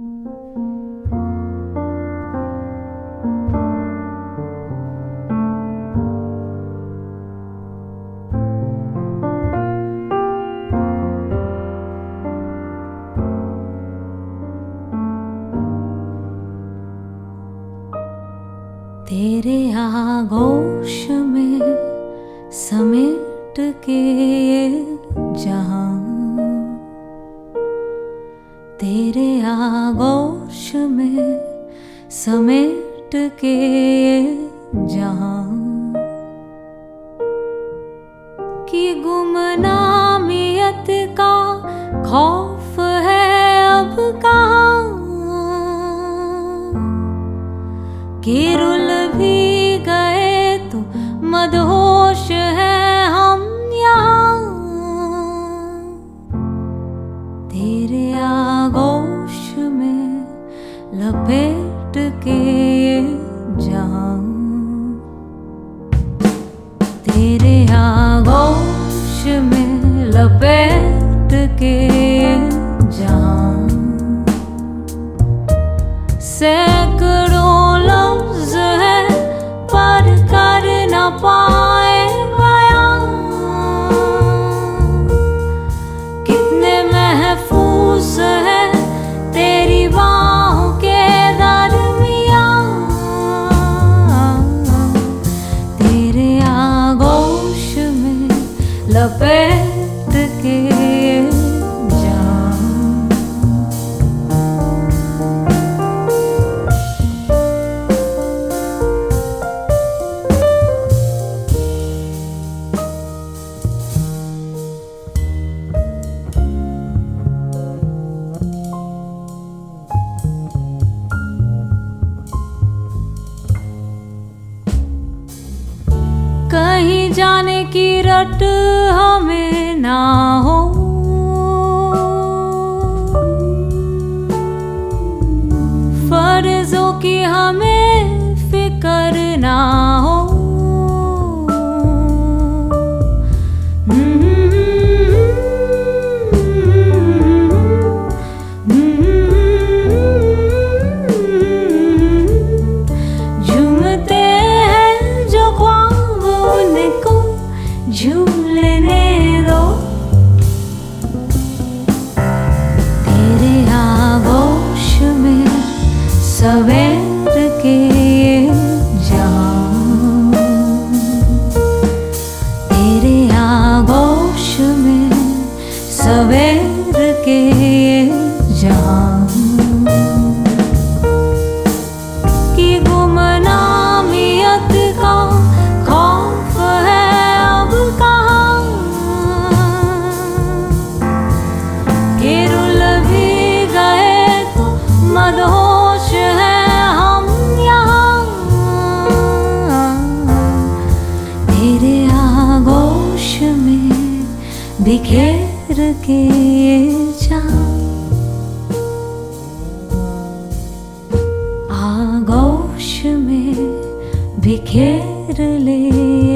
तेरे आगोश में समेट के ये जहां, तेरे आगोश में समेट के ये जहां की गुमनामियत का खौफ है अब कहाँ, कि रुल भी गए तो मदहोश है हम यहाँ। तेरे आगोश में लपेट के ये जहां, तेरे आगोश में लपेट के ये जहां, सैकड़ों लफ्ज है पर कर न पाए बयां, कितने महफूज है तेरी बाहों के दरमियां। तेरे आगोश में लपेट के कहीं जाने की रट हमें ना हो, फर्जों की हमें फिक्र ना हो। झूमते हैं जो ख्वाब उनको झूलने दो, तेरे आगोश में सवेर के ये जहां, तेरे आगोश में सवेर के ये जहां की गुमनामियत का खौफ है अब कहाँ, कि रुल भी गए तो मदहोश है हम यहाँ। तेरे आगोश में बिखेर के ये जहां, आगोश में बिखेर ले